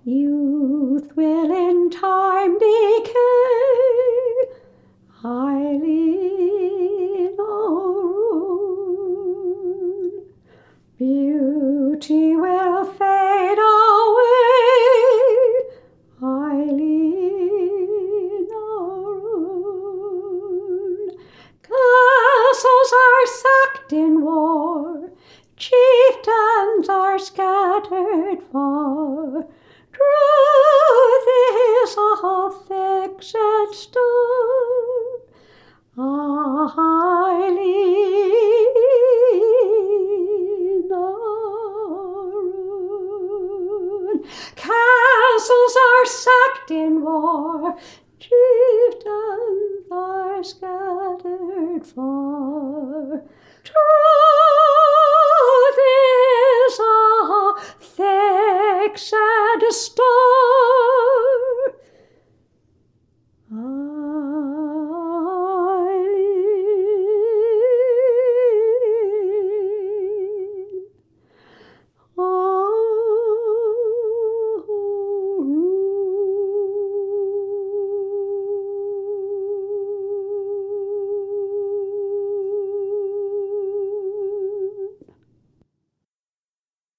Youth will in time decay, Eileen O'Roon. Beauty will fade away, Eileen O'Roon. Castles are sacked in war, chieftains are scattered far. Truth is a fixed stone, Eileen O'Roon. Castles are sacked in war, chieftains are scattered far. Truth is a fixed stone.